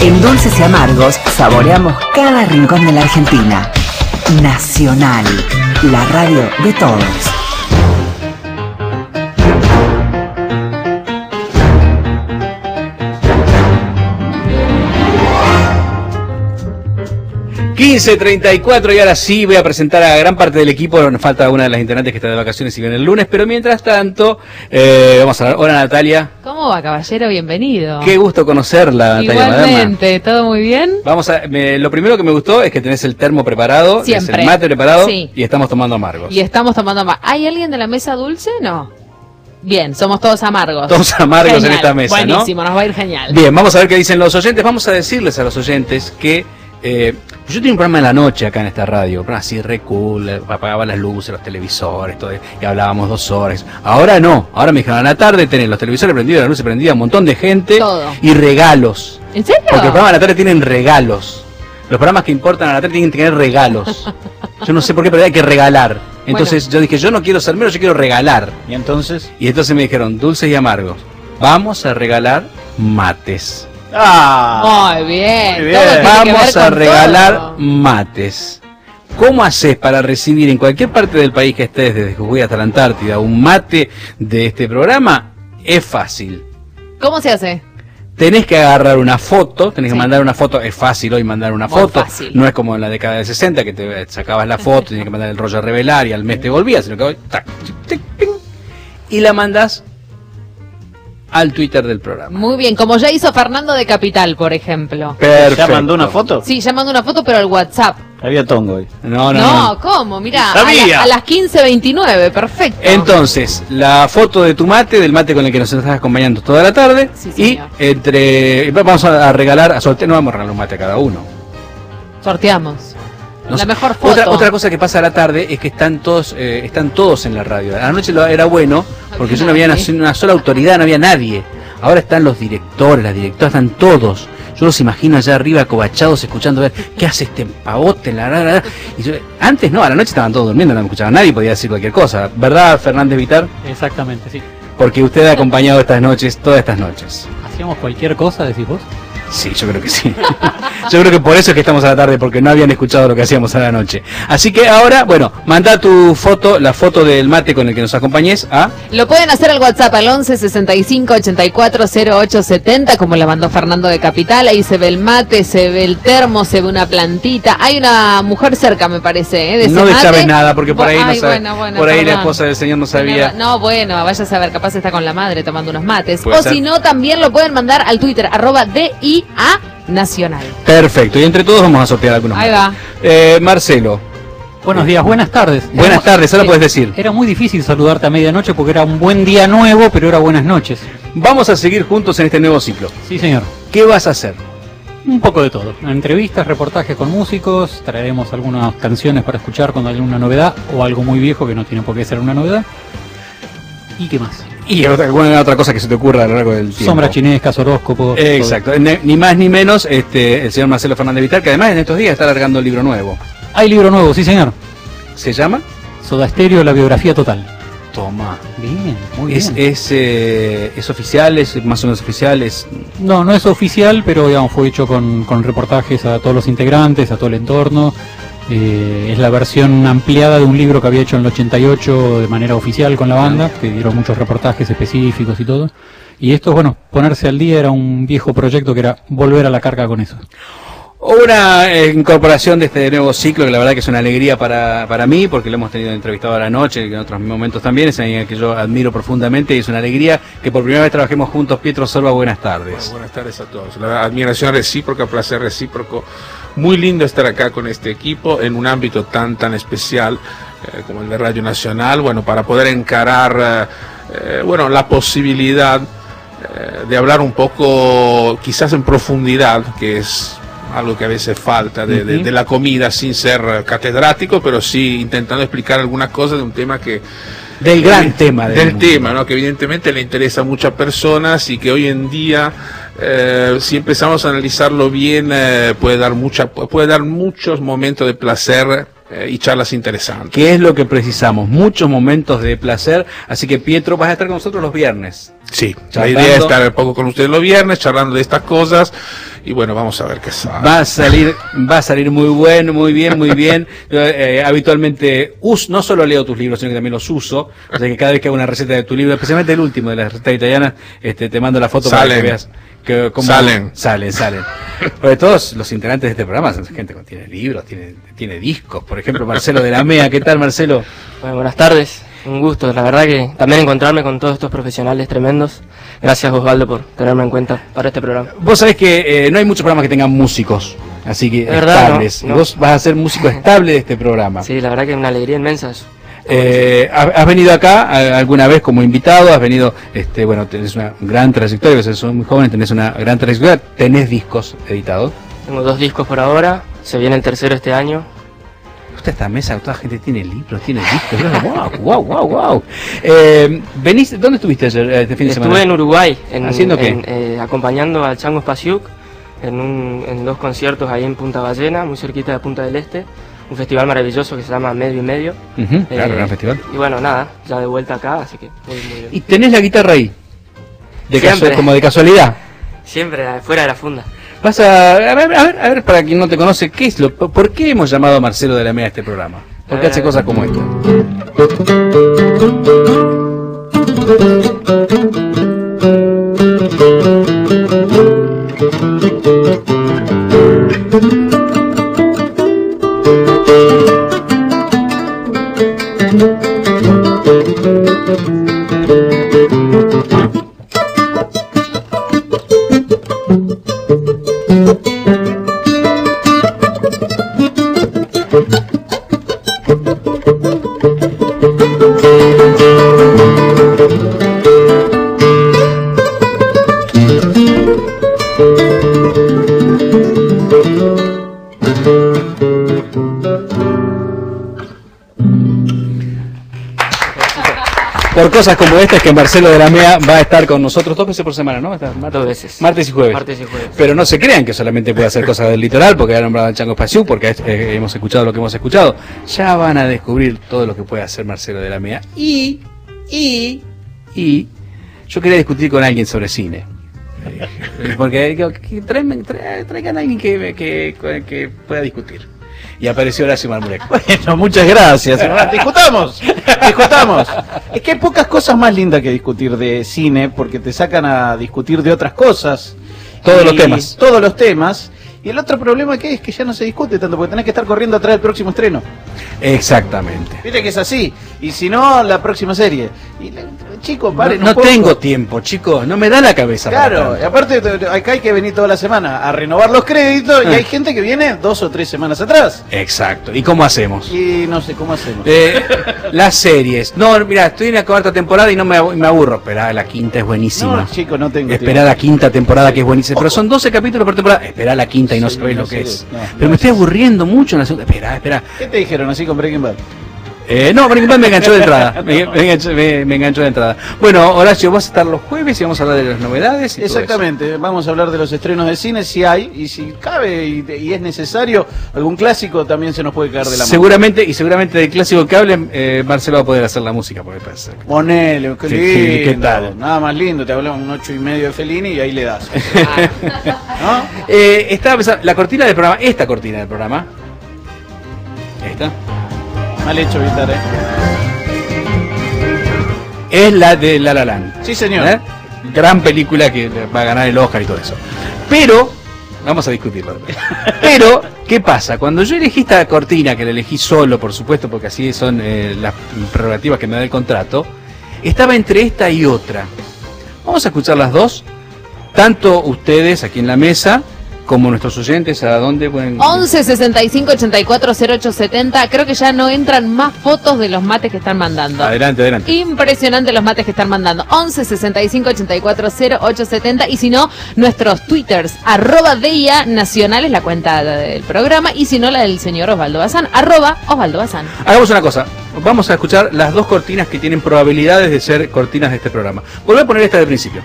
En Dulces y Amargos saboreamos cada rincón de la Argentina. Nacional, la radio de todos. ...15:34 y ahora sí voy a presentar a gran parte del equipo. Nos falta una de las integrantes que está de vacaciones y viene el lunes, pero mientras tanto vamos a hablar. Hola Natalia. ¿Cómo va, caballero? Bienvenido. Qué gusto conocerla, Natalia. Igualmente, ¿todo muy bien? Lo primero que me gustó es que tenés el termo preparado, Siempre. el mate preparado, Sí. Y estamos tomando amargos. Y estamos tomando amargos. ¿Hay alguien de la mesa dulce? No. Bien, somos todos amargos. Todos amargos Genial. en esta mesa, ¿no? Buenísimo, nos va a ir genial. Bien, vamos a ver qué dicen los oyentes. Vamos a decirles a los oyentes que yo tenía un programa en la noche acá en esta radio, un programa así re cool, apagaba las luces, los televisores, todo, y hablábamos 2 horas. Ahora no, ahora me dijeron a la tarde tenés los televisores prendidos, las luces prendidas, un montón de gente Todo. y regalos. ¿En serio? Porque los programas de la tarde tienen regalos. Los programas que importan a la tarde tienen que tener regalos. Yo no sé por qué, pero hay que regalar. Entonces yo dije, yo no quiero ser mero, yo quiero regalar. ¿Y entonces? Y entonces me dijeron, dulces y amargos, vamos a regalar mates. Muy bien. Muy bien. Todo tiene que ver Vamos a con regalar todo. mates. ¿Cómo haces para recibir en cualquier parte del país que estés, desde Jujuy hasta la Antártida, un mate de este programa? Es fácil. ¿Cómo se hace? Tenés que agarrar una foto, tenés que Sí. mandar una foto. Es fácil hoy mandar una Muy foto. fácil. No es como en la década del 60 que te sacabas la foto, tenías que mandar el rollo a revelar y al mes te volvías, sino que hoy tac, tic, ping, y la mandas al Twitter del programa. Muy bien, como ya hizo Fernando de Capital, por ejemplo. Perfecto. ¿Ya mandó una foto? Sí, ya mandó una foto, pero al WhatsApp. Había tongo hoy. No, ¿cómo? Mirá, Sabía. a las 15:29, perfecto. Entonces, la foto de tu mate, del mate con el que nos estás acompañando toda la tarde, Sí, y señor. vamos a regalar, a sortear, no vamos a regalar un mate a cada uno. Sorteamos. No La sé. mejor foto. Otra cosa que pasa a la tarde es que están todos en la radio. A la noche era bueno, porque yo no había una sola autoridad, no había nadie. Ahora están los directores, las directoras, están todos. Yo los imagino allá arriba acobachados, escuchando, ver qué hace este pavote, y antes no, a la noche estaban todos durmiendo, no me escuchaba nadie, podía decir cualquier cosa. ¿Verdad, Fernández Vitar? Exactamente, sí. Porque usted ha acompañado estas noches, todas estas noches. ¿Hacíamos cualquier cosa, decís vos? Sí, yo creo que sí. Yo creo que por eso es que estamos a la tarde, porque no habían escuchado lo que hacíamos a la noche. Así que ahora, bueno, manda tu foto, la foto del mate con el que nos acompañes a... Lo pueden hacer al WhatsApp al 11 65 84 08 70, como la mandó Fernando de Capital. Ahí se ve el mate, se ve el termo, se ve una plantita. Hay una mujer cerca, me parece, de ese No mate. deschaves nada, porque por ahí Ay, no sabe. bueno, Por ahí la perdón. esposa del señor no sabía. No, bueno, vaya a saber, capaz está con la madre tomando unos mates. Puede O ser. si no, también lo pueden mandar al Twitter, @DIA Nacional. Perfecto, y entre todos vamos a sortear algunos Ahí mates. Marcelo, Buenos días, buenas tardes. buenas tardes, ahora Sí. puedes decir. Era muy difícil saludarte a medianoche porque era un buen día nuevo, pero era buenas noches. Vamos a seguir juntos en este nuevo ciclo. Sí, señor. ¿Qué vas a hacer? Un poco de todo. Entrevistas, reportajes con músicos, traeremos algunas canciones para escuchar cuando haya una novedad o algo muy viejo que no tiene por qué ser una novedad. ¿Y qué más? Y alguna otra cosa que se te ocurra a lo largo del tiempo. Sombras chinescas, horóscopos. Exacto, ni más ni menos el señor Marcelo Fernández Vitar, que además en estos días está alargando el libro nuevo. todo. Hay libro nuevo, sí, señor. ¿Se llama? Soda Stereo, la biografía total. Toma. Bien, muy bien. ¿Es oficial? ¿Es más o menos oficial? No, no es oficial, pero digamos fue hecho con reportajes a todos los integrantes, a todo el entorno. Es la versión ampliada de un libro que había hecho en el 88 de manera oficial con la banda, que dieron muchos reportajes específicos y todo. Y esto, bueno, ponerse al día era un viejo proyecto que era volver a la carga con eso. Una incorporación de este nuevo ciclo que la verdad que es una alegría para mí, porque lo hemos tenido entrevistado a la noche y en otros momentos también, es alguien que yo admiro profundamente y es una alegría que por primera vez trabajemos juntos. Pietro Sorba, buenas tardes. Buenas tardes a todos. La admiración recíproca, placer recíproco. Muy lindo estar acá con este equipo en un ámbito tan especial como el de Radio Nacional, bueno, para poder encarar la posibilidad de hablar un poco, quizás en profundidad, que es algo que a veces falta de la comida, sin ser catedrático, pero sí intentando explicar algunas cosas de un tema que... Del gran tema. Del tema, ¿no? Que evidentemente le interesa a muchas personas y que hoy en día, si empezamos a analizarlo bien, puede dar muchos momentos de placer y charlas interesantes. ¿Qué es lo que precisamos? Muchos momentos de placer. Así que, Pietro, vas a estar con nosotros los viernes. Sí, Charlando. la idea es estar un poco con ustedes los viernes, charlando de estas cosas, y bueno, vamos a ver qué sale. Va a salir muy bueno, muy bien, muy bien. Yo, habitualmente no solo leo tus libros, sino que también los uso. O sea que cada vez que hago una receta de tu libro, especialmente el último de las recetas italianas, te mando la foto para que veas cómo Salen. Porque todos los integrantes de este programa son gente que tiene libros, tiene discos. Por ejemplo, Marcelo de la MEA. ¿Qué tal, Marcelo? Bueno, buenas tardes, un gusto, la verdad que también encontrarme con todos estos profesionales tremendos. Gracias, Osvaldo, por tenerme en cuenta para este programa. Vos sabés que no hay muchos programas que tengan músicos, así que verdad, estables. no. Y vos vas a ser músico estable de este programa. Sí, la verdad que es una alegría inmensa eso. ¿Has venido acá alguna vez como invitado? ¿Has venido, bueno, tenés una gran trayectoria, sos muy joven, tenés una gran trayectoria, tenés discos editados? Tengo 2 discos por ahora, se viene el tercero este año. Esta mesa, toda la gente tiene libros, tiene discos. Wow. ¿Dónde estuviste ayer, este fin de semana? Estuve en Uruguay, ¿Haciendo qué? acompañando al Chango Spasiuk en 2 conciertos ahí en Punta Ballena, muy cerquita de Punta del Este. Un festival maravilloso que se llama Medio y Medio. Claro, gran festival. Y bueno, nada, ya de vuelta acá, así que muy bien. ¿Y tenés la guitarra ahí? Siempre. Como de casualidad. Siempre fuera de la funda. Vas a ver, para quien no te conoce, ¿por qué hemos llamado a Marcelo de la MEA a este programa? Porque hace cosas como esta. Por cosas como esta es que Marcelo de la MEA va a estar con nosotros 2 veces por semana, ¿no? 2 veces. Martes y jueves. Martes y jueves. Pero no se crean que solamente puede hacer cosas del litoral, porque ha nombrado al Chango Spasiuk, porque hemos escuchado lo que hemos escuchado. Ya van a descubrir todo lo que puede hacer Marcelo de la MEA. Y yo quería discutir con alguien sobre cine. Porque traigan a alguien que pueda discutir. Y apareció Horacio Marmurek. Bueno, muchas gracias. Discutamos. Es que hay pocas cosas más lindas que discutir de cine, porque te sacan a discutir de otras cosas. Todos los temas. Y el otro problema que es que ya no se discute tanto, porque tenés que estar corriendo atrás del próximo estreno. Exactamente. Viste que es así. Y si no, la próxima serie. Y chico, paren No un poco. tengo tiempo, chicos. No me da la cabeza. Claro, y aparte acá hay que venir toda la semana a renovar los créditos y hay gente que viene 2 o 3 semanas atrás. Exacto. ¿Y cómo hacemos? Y no sé cómo hacemos. Las series. No, mira, estoy en la 4ª temporada y me aburro. Esperá, la 5ª es buenísima. No, chico, no tengo Esperá la 5ª temporada que es buenísima. Pero son 12 capítulos por temporada. Esperá la 5ª y no sabés lo que es. Pero me estoy aburriendo mucho en la segunda. Esperá. ¿Qué te dijeron así con Breaking Bad? No, Breaking Bad me enganchó de entrada. Me enganchó de entrada. Bueno, Horacio, vas a estar los jueves y vamos a hablar de las novedades. Y exactamente, vamos a hablar de los estrenos de cine, si hay, y si cabe y es necesario, algún clásico también se nos puede caer de la mano. Seguramente del clásico que hablen, Marcelo va a poder hacer la música. Porque parece. Ponele, qué Sí, lindo. ¿qué tal? Nada más lindo, te hablamos un 8,5 de Fellini y ahí le das. ¿No? Estaba pensando, la cortina del programa, esta cortina del programa. Esta. Mal hecho, Vitar, Es la de La La Land. Sí, señor. Gran película que va a ganar el Oscar y todo eso. Pero, vamos a discutirlo. Pero, ¿qué pasa? Cuando yo elegí esta cortina, que la elegí solo, por supuesto, porque así son las prerrogativas que me da el contrato, estaba entre esta y otra. Vamos a escuchar las dos, tanto ustedes aquí en la mesa, como nuestros oyentes, ¿a dónde pueden...? 11 65 84 08 70. Creo que ya no entran más fotos de los mates que están mandando. Adelante. Impresionante los mates que están mandando. 11 65 84 08 70. Y si no, nuestros twitters, @DIA Nacional es la cuenta del programa. Y si no, la del señor Osvaldo Bazán, @Osvaldo Bazán. Hagamos una cosa, vamos a escuchar las dos cortinas que tienen probabilidades de ser cortinas de este programa. Volví a poner esta del principio.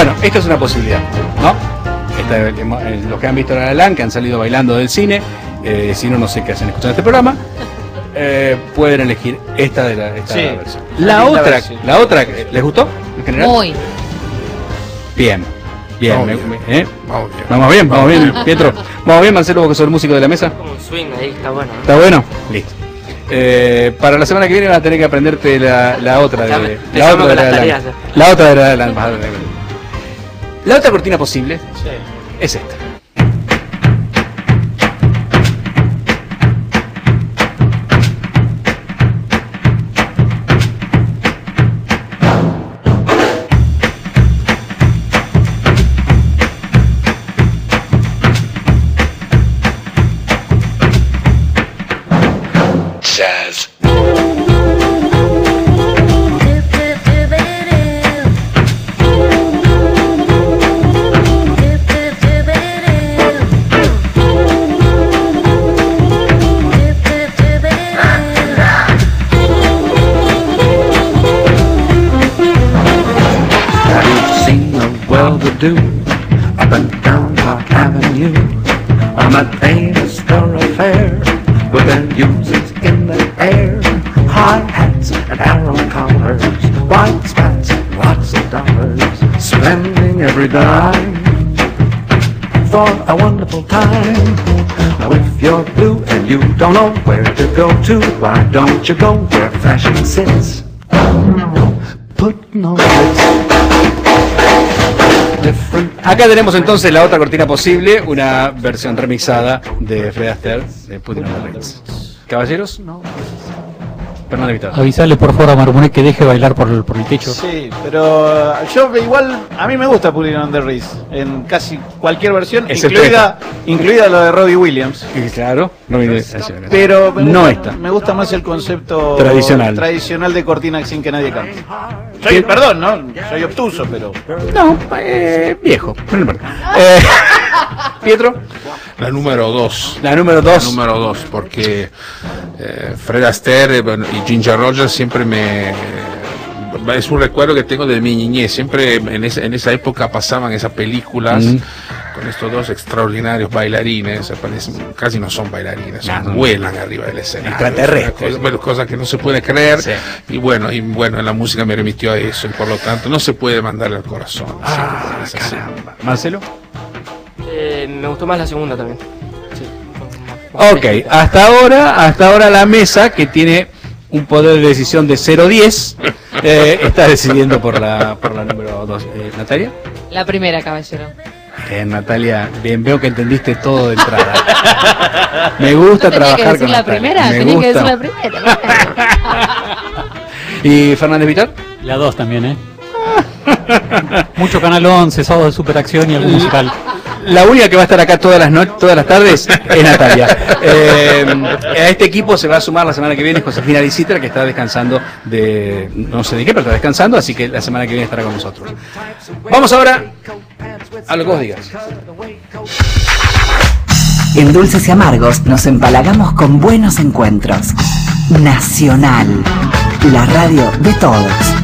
Bueno, esta es una posibilidad, ¿no? Los que han visto La La Land, que han salido bailando del cine, si no, no sé qué hacen escuchando este programa, pueden elegir esta versión. La otra, ¿les gustó en general? Muy. Bien. Vamos bien. Vamos bien, Pietro. Vamos bien, Marcelo, vos que sos el músico de la mesa. Como un swing ahí, está bueno, ¿no? ¿Está bueno? Listo. Para la semana que viene vas a tener que aprenderte la otra de La otra de La La Land. La otra cortina posible es esta. Jazz. Do up and down Park Avenue on that famous thoroughfare with their music in the air, high hats and arrow collars, white spats and lots of dollars, spending every dime for a wonderful time. Now if you're blue and you don't know where to go to, why don't you go where fashion sits? Putting on Ritz. Acá tenemos entonces la otra cortina posible, una versión remixada de Fred Astaire de Putting on the Ritz. Caballeros, no. Fernando Vittor. Avisale por favor a Marmuné que deje bailar por el techo. Sí, pero yo igual, a mí me gusta Putting on the Ritz en casi cualquier versión, incluida lo de Robbie Williams. Claro, pero no me gusta más el concepto tradicional de cortina sin que nadie cante. Perdón, ¿no? Soy obtuso, pero... No, viejo. Pietro. La número 2. La número 2, porque Fred Astaire y Ginger Rogers siempre es un recuerdo que tengo de mi niñez. Siempre en esa época pasaban esas películas con estos dos extraordinarios bailarines. Casi no son bailarines, vuelan arriba del escenario. Extraterrestres. Cosas que no se puede creer. Sí. Y bueno, la música me remitió a eso. Y por lo tanto, no se puede mandarle al corazón. Caramba. Marcelo. Me gustó más la segunda también. Sí. Ok, hasta ahora la mesa, que tiene un poder de decisión de 0-10, está decidiendo por la número 2. ¿Natalia? La primera, caballero. Natalia, bien, veo que entendiste todo de entrada. Me gusta trabajar con Natalia. Tenía que decir la primera. ¿Y Fernández Vitar? La 2 también, Mucho Canal 11, sábado de superacción y algún musical. La única que va a estar acá todas las tardes es Natalia. A este equipo se va a sumar la semana que viene Josefina Licitra, que está descansando de no sé de qué, pero está descansando, así que la semana que viene estará con nosotros. Vamos ahora a lo que vos digas. En Dulces y Amargos nos empalagamos con buenos encuentros. Nacional, la radio de todos.